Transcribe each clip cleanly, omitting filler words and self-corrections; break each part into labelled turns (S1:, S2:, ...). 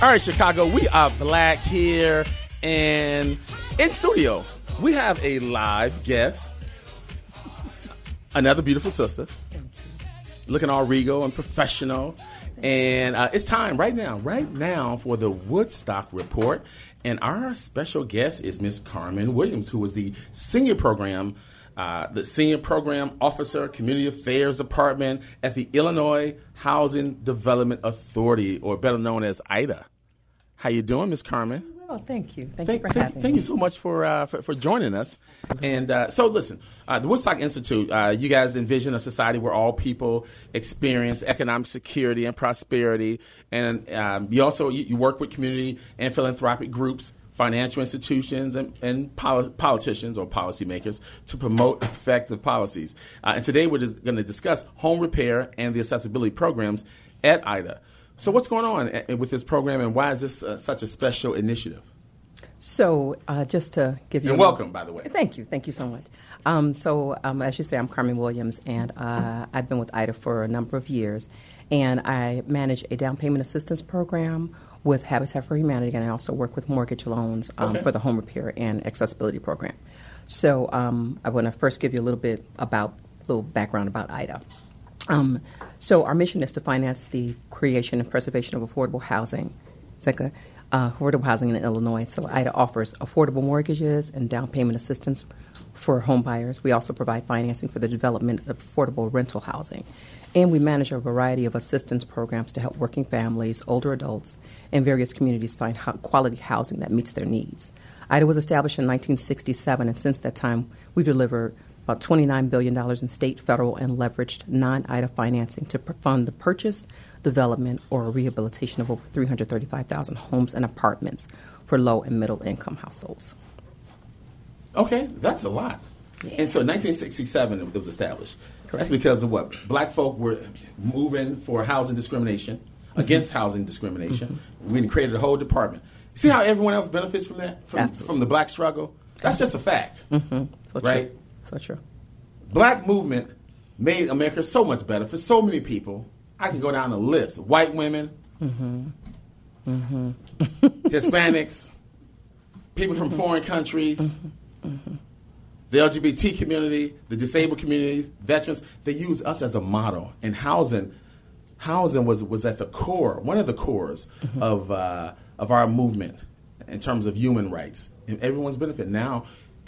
S1: All right, Chicago, we are black here, and in studio, we have a live guest, another beautiful sister, looking all regal and professional, and it's time right now for the Woodstock Report, and our special guest is Miss Carmen Williams, who is the Senior Program Officer, Community Affairs Department at the Illinois Housing Development Authority, or better known as IDA. How you doing, Ms. Carmen?
S2: Well, thank you. Thank you for having me.
S1: Thank you so much for joining us. And so listen, the Woodstock Institute, you guys envision a society where all people experience economic security and prosperity. And you also you work with community and philanthropic groups, financial institutions, and politicians or policymakers to promote effective policies. And today we're going to discuss home repair and the accessibility programs at IDA. So what's going on with this program, and why is this such a special initiative?
S2: So just to give you...
S1: And welcome, by the way.
S2: Thank you. Thank you so much. As you say, I'm Carmen Williams, and I've been with IDA for a number of years, and I manage a down payment assistance program with Habitat for Humanity, and I also work with mortgage loans for the home repair and accessibility program. So I want to first give you a little background about IDA. So our mission is to finance the creation and preservation of affordable housing. It's like affordable housing in Illinois. So IDA offers affordable mortgages and down payment assistance for home buyers. We also provide financing for the development of affordable rental housing. And we manage a variety of assistance programs to help working families, older adults, and various communities find quality housing that meets their needs. IDA was established in 1967, and since that time, we've delivered about $29 billion in state, federal, and leveraged non-IDA financing to fund the purchase, development, or rehabilitation of over 335,000 homes and apartments for low and middle income households.
S1: Okay, that's a lot. Yeah. And so 1967 it was established.
S2: Correct.
S1: That's because of what? Black folk were moving for housing discrimination, against housing discrimination. Mm-hmm. We created a whole department. See how everyone else benefits from that? From the black struggle? That's just a fact.
S2: Mm-hmm. So
S1: right?
S2: True. So true. Black
S1: movement made America so much better for so many people. I can go down the list. White women, Hispanics, people from foreign countries, the LGBT community, the disabled communities, veterans. They use us as a model. And housing was at the core, one of the cores of our movement in terms of human rights and everyone's benefit. Now,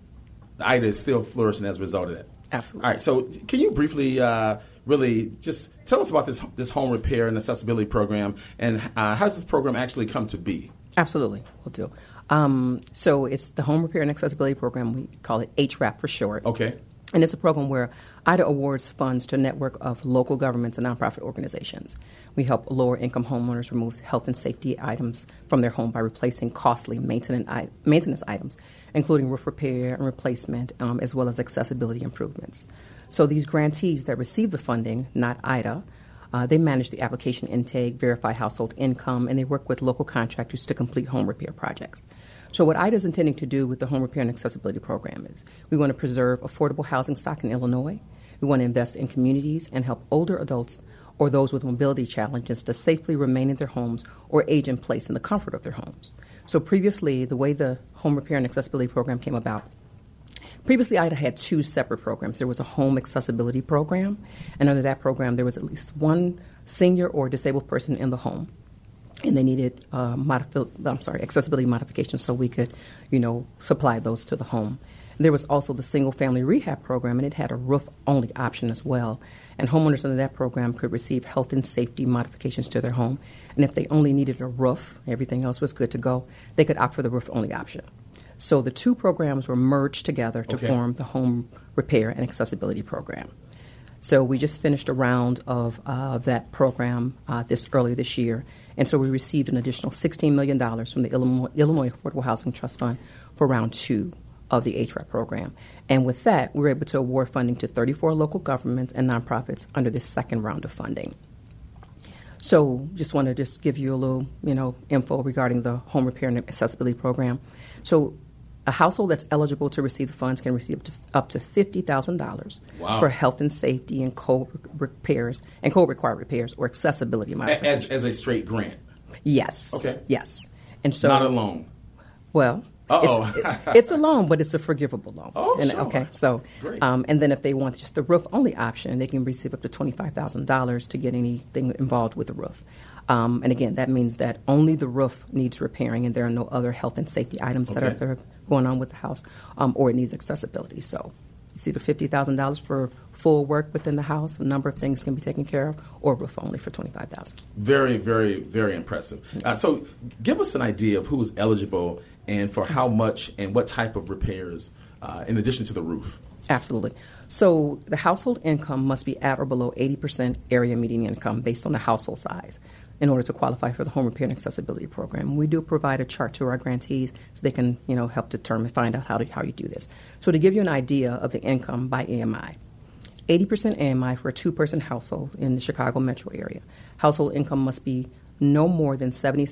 S1: IDA is still flourishing as a result of that.
S2: Absolutely.
S1: All right, so can you briefly really just tell us about this home repair and accessibility program, and how does this program actually come to be?
S2: Absolutely, we'll do. So it's the Home Repair and Accessibility Program. We call it HRAP for short.
S1: Okay.
S2: And it's a program where IDA awards funds to a network of local governments and nonprofit organizations. We help lower-income homeowners remove health and safety items from their home by replacing costly maintenance items, including roof repair and replacement, as well as accessibility improvements. So these grantees that receive the funding, not IDA, they manage the application intake, verify household income, and they work with local contractors to complete home repair projects. So what IDA is intending to do with the Home Repair and Accessibility Program is we want to preserve affordable housing stock in Illinois. We want to invest in communities and help older adults or those with mobility challenges to safely remain in their homes or age in place in the comfort of their homes. So previously, the way the Home Repair and Accessibility Program came about, previously IDA had two separate programs. There was a home accessibility program, and under that program there was at least one senior or disabled person in the home. And they needed accessibility modifications so we could, supply those to the home. And there was also the single-family rehab program, and it had a roof-only option as well. And homeowners under that program could receive health and safety modifications to their home. And if they only needed a roof, everything else was good to go, they could opt for the roof-only option. So the two programs were merged together to form the Home Repair and Accessibility Program. So we just finished a round of that program earlier this year. And so we received an additional $16 million from the Illinois Affordable Housing Trust Fund for round 2 of the HRAP program. And with that, we were able to award funding to 34 local governments and nonprofits under this second round of funding. So just want to give you a little, info regarding the Home Repair and Accessibility Program. So a household that's eligible to receive the funds can receive up to $50,000 for health and safety and code repairs and code required repairs or accessibility modifications.
S1: As a straight grant.
S2: Yes.
S1: Okay.
S2: Yes. And so
S1: Not a loan.
S2: Well, it's a loan, but it's a forgivable loan.
S1: Oh,
S2: and,
S1: sure.
S2: Okay, so
S1: Great.
S2: And then if they want just the roof-only option, they can receive up to $25,000 to get anything involved with the roof. And again, that means that only the roof needs repairing, and there are no other health and safety items that are going on with the house, or it needs accessibility. So it's either $50,000 for full work within the house, a number of things can be taken care of, or roof only for $25,000.
S1: Very, very, very impressive. So give us an idea of who's eligible and for how much and what type of repairs in addition to the roof.
S2: Absolutely. So the household income must be at or below 80% area median income based on the household size in order to qualify for the home repair and accessibility program. We do provide a chart to our grantees so they can, help find out how you do this. So to give you an idea of the income by AMI, 80% AMI for a two-person household in the Chicago metro area. Household income must be no more than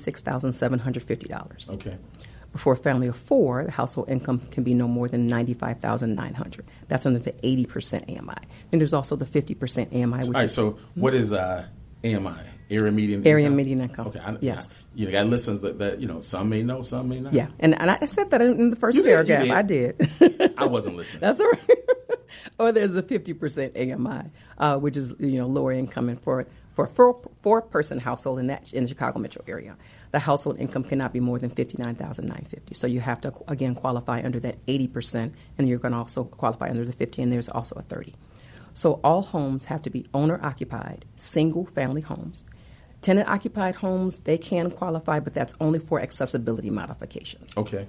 S2: $76,750.
S1: Okay.
S2: For a family of four, the household income can be no more than $95,900. That's under the 80% AMI. Then there's also the 50% AMI.
S1: All right, so what is AMI? Area median income?
S2: Area median income.
S1: Okay.
S2: Yes.
S1: You got listeners that some may know, some may not.
S2: Yeah, and I said that in the first paragraph. I did.
S1: I wasn't listening.
S2: That's all right. Or there's a 50% AMI, which is lower income, and for a four-person household in the Chicago metro area, the household income cannot be more than $59,950. So you have to again qualify under that 80%, and you're going to also qualify under the 50, and there's also a 30. So all homes have to be owner-occupied, single-family homes. Tenant-occupied homes, they can qualify, but that's only for accessibility modifications.
S1: Okay.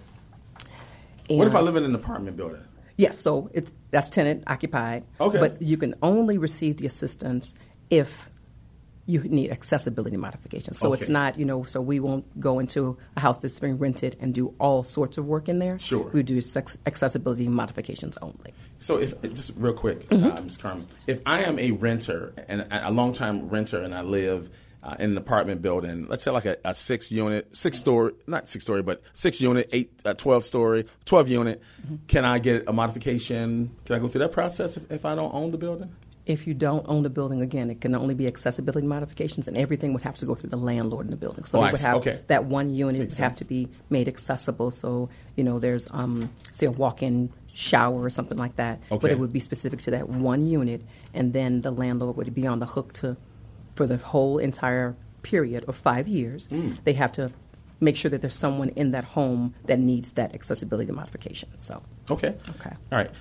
S2: And
S1: what if I live in an apartment building?
S2: Yes, so that's tenant-occupied.
S1: Okay.
S2: But you can only receive the assistance if you need accessibility modifications. So it's not, so we won't go into a house that's being rented and do all sorts of work in there.
S1: Sure.
S2: We do accessibility modifications only.
S1: So if just real quick, Ms. Carmen, if I am a renter and a long-time renter and I live in an apartment building, let's say like a 6-unit, 6-story, not 6-story, but 6-unit, 12-story, 12-unit, can I get a modification? Can I go through that process if I don't own the building?
S2: If you don't own the building, again, it can only be accessibility modifications, and everything would have to go through the landlord in the building. So they would have that one unit would have to be made accessible. So, there's, say, a walk-in shower or something like that.
S1: Okay.
S2: But it would be specific to that one unit, and then the landlord would be on the hook for the whole entire period of 5 years. They have to make sure that there's someone in that home that needs that accessibility modification. So.
S1: Okay. All right.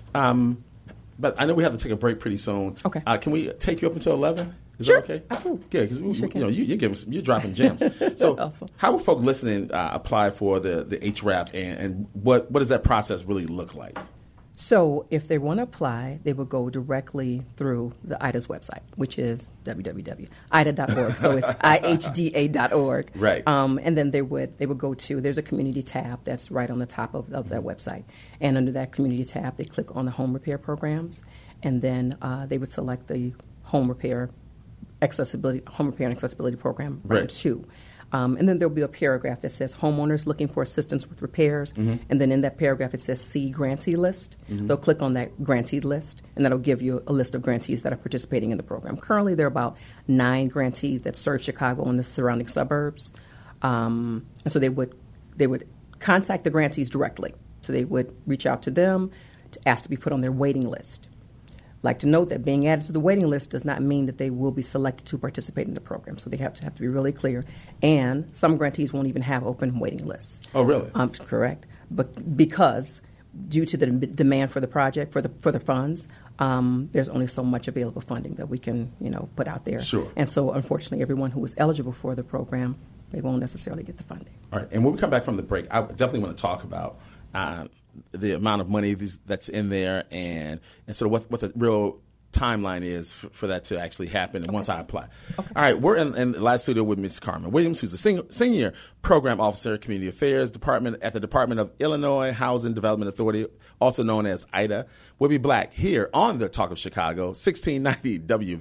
S1: But I know we have to take a break pretty soon.
S2: Okay.
S1: Can we take you up until 11? Is
S2: Sure,
S1: that okay?
S2: Absolutely.
S1: Good, because you're dropping gems. So
S2: Awesome.
S1: How will folk listening apply for the HRAP, and what does that process really look like?
S2: So if they want to apply, they will go directly through the IDA's website, which is www.ida.org. So it's ihda.org.
S1: Right.
S2: And then they would go to, there's a community tab that's right on the top of that website. And under that community tab, they click on the home repair programs, and then they would select the home repair and accessibility program round 2. And then there'll be a paragraph that says homeowners looking for assistance with repairs. And then in that paragraph, it says see grantee list. They'll click on that grantee list, and that'll give you a list of grantees that are participating in the program. Currently, there are about 9 grantees that serve Chicago and the surrounding suburbs. And so they would contact the grantees directly. So they would reach out to them to ask to be put on their waiting list. Like to note that being added to the waiting list does not mean that they will be selected to participate in the program. So they have to be really clear. And some grantees won't even have open waiting lists.
S1: Oh, really?
S2: Correct. But because due to the demand for the project, for the funds, there's only so much available funding that we can, put out there.
S1: Sure.
S2: And so, unfortunately, everyone who is eligible for the program, they won't necessarily get the funding.
S1: All right. And when we come back from the break, I definitely want to talk about the amount of money that's in there and sort of what the real timeline is for that to actually happen and once I apply. Okay. All right, we're in the live studio with Ms. Carmen Williams, who's the Senior Program Officer, Community Affairs Department at the Department of Illinois Housing Development Authority, also known as IDA. We'll be back here on the Talk of Chicago, 1690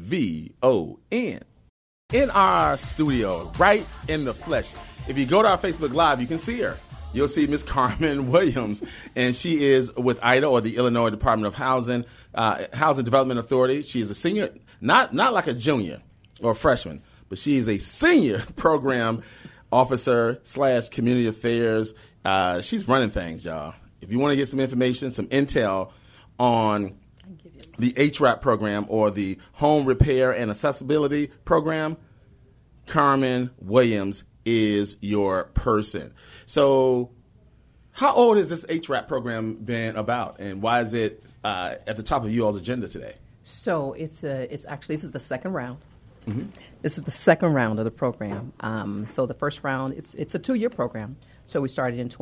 S1: WVON. In our studio, right in the flesh. If you go to our Facebook Live, you can see her. You'll see Ms. Carmen Williams, and she is with IDA, or the Illinois Department of Housing Development Authority. She is a senior, not like a junior or a freshman, but she is a senior program officer / community affairs. She's running things, y'all. If you want to get some information, some intel on the HRAP program or the Home Repair and Accessibility Program, Carmen Williams is your person. So how old has this HRAP program been about, and why is it at the top of you all's agenda today?
S2: So it's actually, this is the second round. Mm-hmm. This is the second round of the program. So the first round, it's a 2-year program. So we started in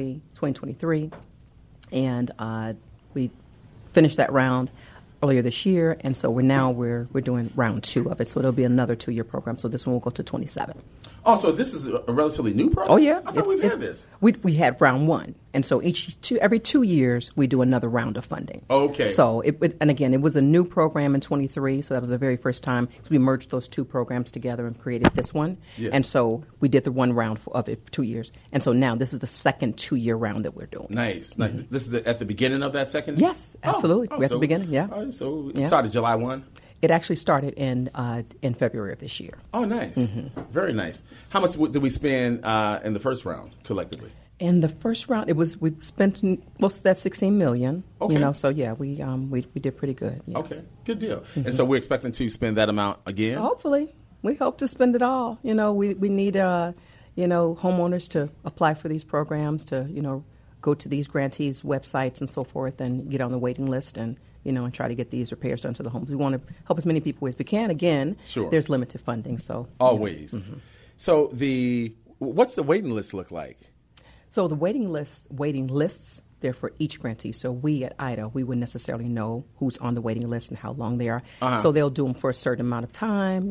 S2: 2023, and we finished that round earlier this year, and so we're doing round 2 of it. So it'll be another 2-year program. So this one will go to 27.
S1: Oh, so this is a relatively new program?
S2: Oh, yeah.
S1: I thought we've had this.
S2: We had round 1. And so every 2 years, we do another round of funding.
S1: Okay.
S2: So, and again, it was a new program in 23, so that was the very first time. So we merged those 2 programs together and created this one.
S1: Yes.
S2: And so we did the one round of it for 2 years. And so now this is the second 2-year round that we're doing.
S1: Nice. Mm-hmm. This is at the beginning of that second?
S2: Yes, absolutely. We're at the beginning, yeah.
S1: So it started July 1?
S2: It actually started in February of this year.
S1: Oh, nice. Mm-hmm. Very nice. How much did we spend in the first round collectively?
S2: In the first round, we spent most of that $16 million.
S1: Okay.
S2: So yeah, we did pretty good. Yeah.
S1: Okay, good deal. Mm-hmm. And so we're expecting to spend that amount again.
S2: Hopefully, we hope to spend it all. We need homeowners to apply for these programs, to go to these grantees' websites and so forth, and get on the waiting list and try to get these repairs done to the homes. We want to help as many people as we can. Again,
S1: sure.
S2: There's limited funding, so
S1: always.
S2: Mm-hmm.
S1: So what's the waiting list look like?
S2: So the waiting lists, they're for each grantee. So we at IDA, we wouldn't necessarily know who's on the waiting list and how long they are. Uh-huh. So they'll do them for a certain amount of time,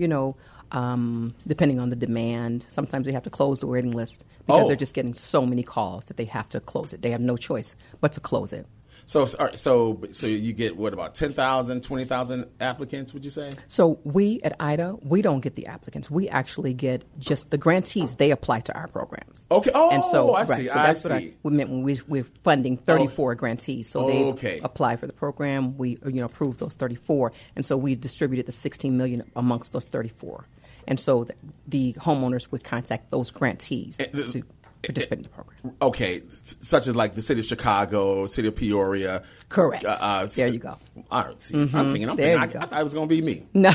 S2: depending on the demand. Sometimes they have to close the waiting list because they're just getting so many calls that they have to close it. They have no choice but to close it.
S1: So you get, what, about 10,000, 20,000 applicants, would you say?
S2: So we at IDA, we don't get the applicants. We actually get just the grantees. They apply to our programs.
S1: Okay. Oh,
S2: and so,
S1: I see.
S2: So that's what we meant when we're funding 34 grantees. So they apply for the program. We approve those 34. And so we distributed the $16 million amongst those 34. And so the homeowners would contact those grantees to participate in the program.
S1: Okay, such as like the city of Chicago, city of Peoria.
S2: Correct. There you go.
S1: All right. See, I'm thinking I thought it was going to be me.
S2: No.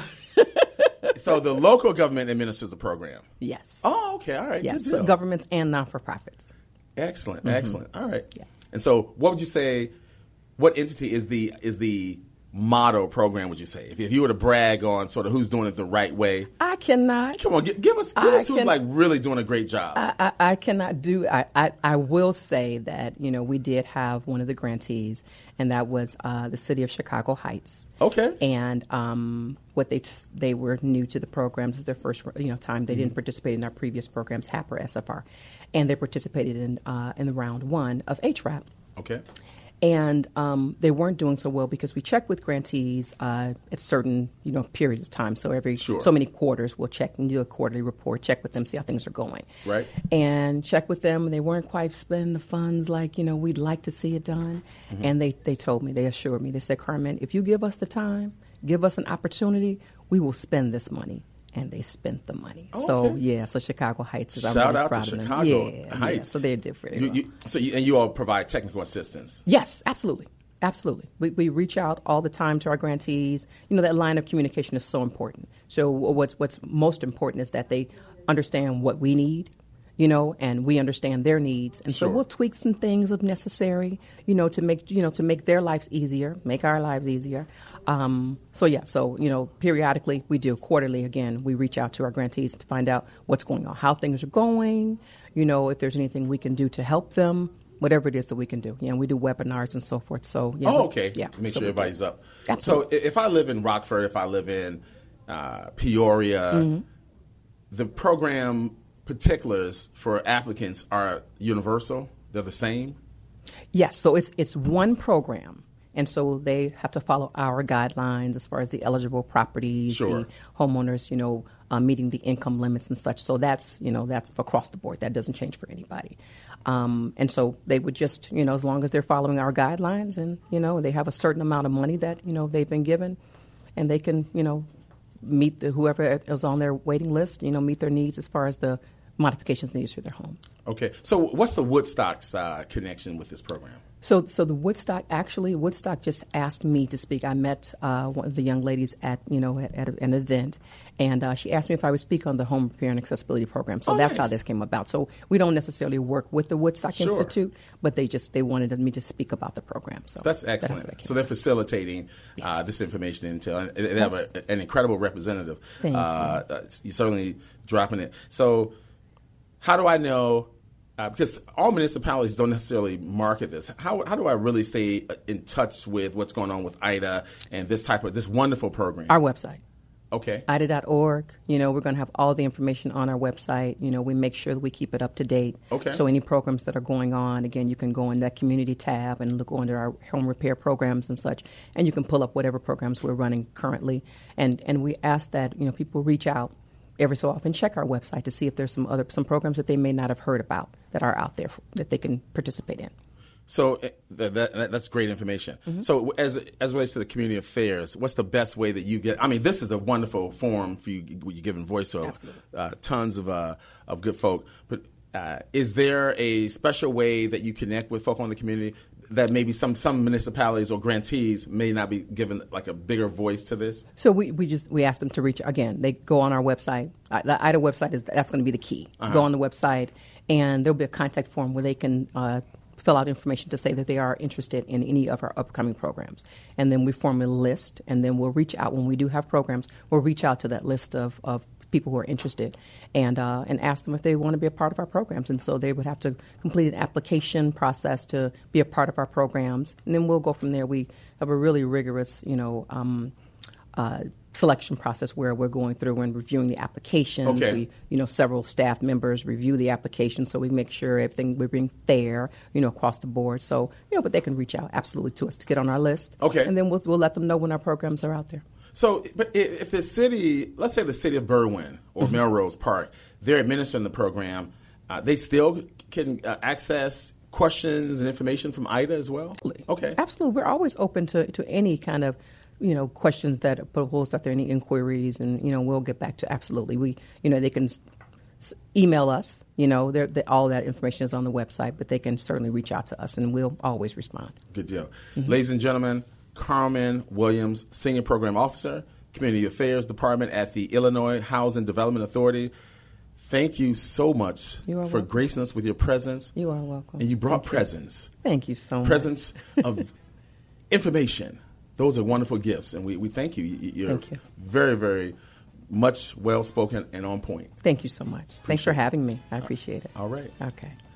S1: So the local government administers the program.
S2: Yes.
S1: Oh, okay. All right.
S2: Yes. So governments and non-for-profits.
S1: Excellent. Mm-hmm. Excellent. All right. Yeah. And so, what would you say? What entity is the motto program, would you say? If you were to brag on sort of who's doing it the right way.
S2: I cannot.
S1: Come on, give us who's like really doing a great job.
S2: I cannot do. I will say that we did have one of the grantees, and that was the city of Chicago Heights.
S1: Okay.
S2: And what they were new to the program. This is their first time. They didn't participate in our previous programs, HAP or SFR, and they participated in the round 1 of HRAP.
S1: Okay.
S2: And they weren't doing so well because we check with grantees at certain periods of time. So so many quarters we'll check and do a quarterly report, check with them, see how things are going.
S1: Right.
S2: And check with them, and they weren't quite spending the funds like we'd like to see it done. Mm-hmm. And they told me, they assured me, they said, Carmen, if you give us the time, give us an opportunity, we will spend this money. And they spent the money.
S1: Oh, okay.
S2: So Chicago Heights is
S1: Shout out to Chicago Heights.
S2: Yeah, so they did very well.
S1: And you all provide technical assistance?
S2: Yes, absolutely. Absolutely. We reach out all the time to our grantees. That line of communication is so important. So what's most important is that they understand what we need, and we understand their needs. And so we'll tweak some things if necessary, to make their lives easier, make our lives easier. So periodically we do, quarterly again, we reach out to our grantees to find out what's going on, how things are going, if there's anything we can do to help them, whatever it is that we can do. We do webinars and so forth. So
S1: okay.
S2: Yeah.
S1: Make sure everybody's up.
S2: Absolutely.
S1: So if I live in Rockford, if I live in Peoria, mm-hmm. the program particulars for applicants are universal? They're the same?
S2: Yes. So it's one program. And so they have to follow our guidelines as far as the eligible properties, the homeowners, meeting the income limits and such. So that's across the board. That doesn't change for anybody. And so they would just, as long as they're following our guidelines and, they have a certain amount of money that, they've been given, and they can, meet whoever is on their waiting list, meet their needs as far as the modifications needed to their homes.
S1: Okay. So what's the Woodstock's connection with this program?
S2: So the Woodstock just asked me to speak. I met one of the young ladies at an event, and she asked me if I would speak on the home repair and accessibility program. So that's
S1: nice.
S2: how this came about. So we don't necessarily work with the Woodstock
S1: Sure.
S2: Institute, but they wanted me to speak about the program. So
S1: That's excellent. So they're facilitating this information and they have an incredible representative.
S2: Thank you.
S1: You're certainly dropping it. So how do I know? Because all municipalities don't necessarily market this. How do I really stay in touch with what's going on with IDA and this wonderful program?
S2: Our website.
S1: Okay.
S2: IDA.org. We're going to have all the information on our website. We make sure that we keep it up to date.
S1: Okay.
S2: So any programs that are going on, again, you can go in that community tab and look under our home repair programs and such, and you can pull up whatever programs we're running currently. And we ask that people reach out every so often, check our website to see if there's some programs that they may not have heard about that are out there that they can participate in.
S1: So that's great information. Mm-hmm. So as relates to the community affairs, what's the best way that you get? I mean, this is a wonderful forum for you. You're giving voice to tons of good folk. But is there a special way that you connect with folk on the community that maybe some municipalities or grantees may not be given like a bigger voice to this?
S2: So we ask them to reach again. They go on our website. The IDA website that's going to be the key.
S1: Uh-huh.
S2: Go on the website, and there'll be a contact form where they can fill out information to say that they are interested in any of our upcoming programs. And then we form a list, and then we'll reach out when we do have programs. We'll reach out to that list of people who are interested and ask them if they want to be a part of our programs. And so they would have to complete an application process to be a part of our programs. And then we'll go from there. We have a really rigorous, selection process where we're going through and reviewing the applications.
S1: Okay.
S2: Several staff members review the application, so we make sure everything we're being fair, across the board. So, but they can reach out absolutely to us to get on our list.
S1: Okay.
S2: And then we'll let them know when our programs are out there.
S1: So, but if the city, let's say the city of Berwyn or
S2: Mm-hmm.
S1: Melrose Park, they're administering the program, they still can access questions and information from IDA as well?
S2: Absolutely.
S1: Okay.
S2: Absolutely. We're always open to any kind of, questions that are posed out there, any inquiries, and, we'll get back to absolutely. They can email us, all that information is on the website, but they can certainly reach out to us, and we'll always respond.
S1: Good deal.
S2: Mm-hmm.
S1: Ladies and gentlemen, Carmen Williams, Senior Program Officer, Community Affairs Department at the Illinois Housing Development Authority. Thank you so much for gracing us with your presence.
S2: You are welcome.
S1: And you brought presence.
S2: Thank you so much.
S1: Presence of information. Those are wonderful gifts, and we thank you. You're
S2: Thank you.
S1: Very, very much well-spoken and on point.
S2: Thanks so much. Thanks for having me. I appreciate it.
S1: All right.
S2: Okay.